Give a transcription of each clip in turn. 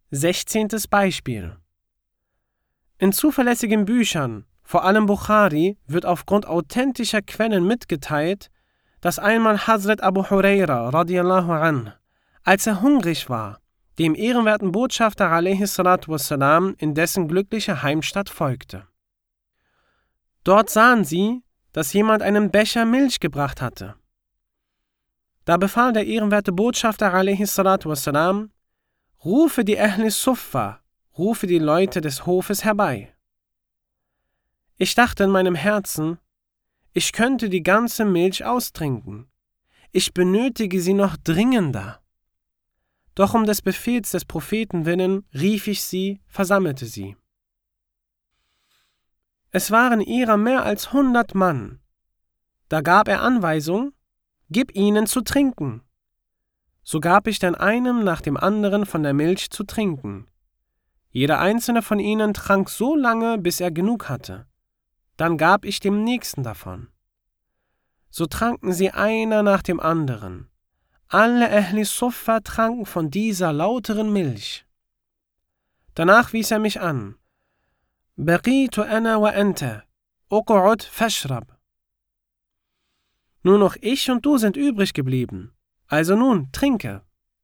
16. Beispiel. In zuverlässigen Büchern, vor allem Bukhari, wird aufgrund authentischer Quellen mitgeteilt, dass einmal Hazrat Abu Huraira radiallahu anh, als er hungrig war, dem ehrenwerten Botschafter a.s.w. in dessen glückliche Heimstatt folgte. Dort sahen sie, dass jemand einen Becher Milch gebracht hatte. Da befahl der ehrenwerte Botschafter a.s.w. Rufe die Ahli Suffa, rufe die Leute des Hofes herbei. Ich dachte in meinem Herzen, ich könnte die ganze Milch austrinken. Ich benötige sie noch dringender. Doch um des Befehls des Propheten willen rief ich sie, versammelte sie. Es waren ihrer mehr als 100 Mann. Da gab er Anweisung, gib ihnen zu trinken. So gab ich dann einem nach dem anderen von der Milch zu trinken. Jeder einzelne von ihnen trank so lange, bis er genug hatte. Dann gab ich dem nächsten davon. So tranken sie einer nach dem anderen. Alle Ahli Suffa tranken von dieser lauteren Milch. Danach wies er mich an. Baqitu ana wa anta, uq'ud fashrab. Nur noch ich und du sind übrig geblieben. Also nun, trinke.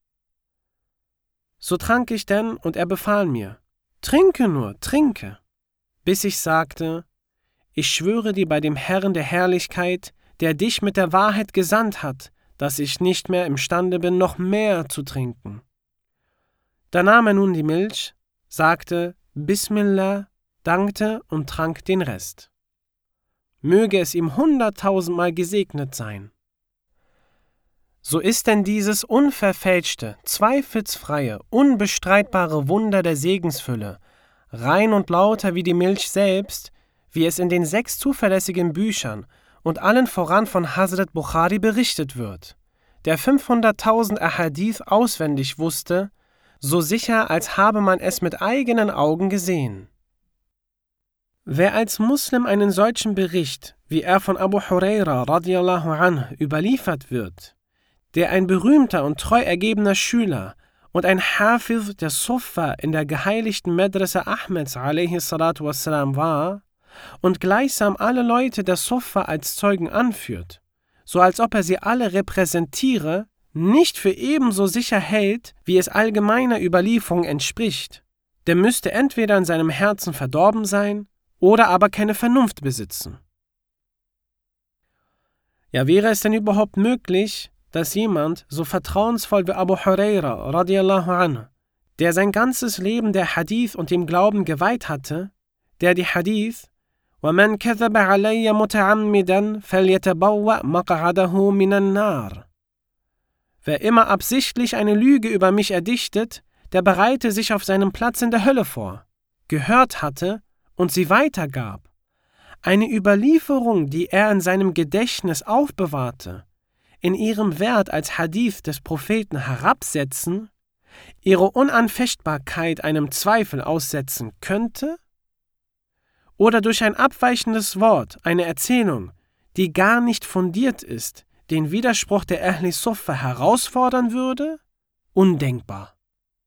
So trank ich denn, und er befahl mir, trinke nur, trinke, bis ich sagte, ich schwöre dir bei dem Herrn der Herrlichkeit, der dich mit der Wahrheit gesandt hat, dass ich nicht mehr imstande bin, noch mehr zu trinken. Da nahm er nun die Milch, sagte Bismillah, dankte und trank den Rest. Möge es ihm 100.000-mal gesegnet sein. So ist denn dieses unverfälschte, zweifelsfreie, unbestreitbare Wunder der Segensfülle, rein und lauter wie die Milch selbst, wie es in den 6 zuverlässigen Büchern und allen voran von Hazrat Bukhari berichtet wird, der 500.000 Ahadith auswendig wusste, so sicher, als habe man es mit eigenen Augen gesehen. Wer als Muslim einen solchen Bericht, wie er von Abu Huraira radiallahu anh überliefert wird, der ein berühmter und treu ergebener Schüler und ein Hafiz der Suffa in der geheiligten Madrasa Ahmeds a.s.w. war und gleichsam alle Leute der Suffa als Zeugen anführt, so als ob er sie alle repräsentiere, nicht für ebenso sicher hält, wie es allgemeiner Überlieferung entspricht, der müsste entweder in seinem Herzen verdorben sein oder aber keine Vernunft besitzen. Ja, wäre es denn überhaupt möglich, dass jemand so vertrauensvoll wie Abu Huraira radiallahu anh, der sein ganzes Leben der Hadith und dem Glauben geweiht hatte, der die Hadith وَمَنْ كَذَبَ عَلَيَّ مُتَعَمِّدًا فَلْيَتَبَوَّأْ مَقْعَدَهُ مِنَ النَّارِ. Wer immer absichtlich eine Lüge über mich erdichtet, der bereite sich auf seinem Platz in der Hölle vor, gehört hatte und sie weitergab. Eine Überlieferung, die er in seinem Gedächtnis aufbewahrte, in ihrem Wert als Hadith des Propheten herabsetzen, ihre Unanfechtbarkeit einem Zweifel aussetzen könnte? Oder durch ein abweichendes Wort, eine Erzählung, die gar nicht fundiert ist, den Widerspruch der Ahli Suffa herausfordern würde? Undenkbar.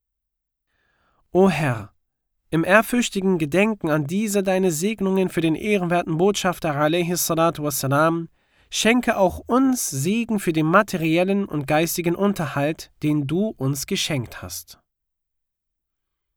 O Herr, im ehrfürchtigen Gedenken an diese deine Segnungen für den ehrenwerten Botschafter a.s.w. schenke auch uns Segen für den materiellen und geistigen Unterhalt, den du uns geschenkt hast.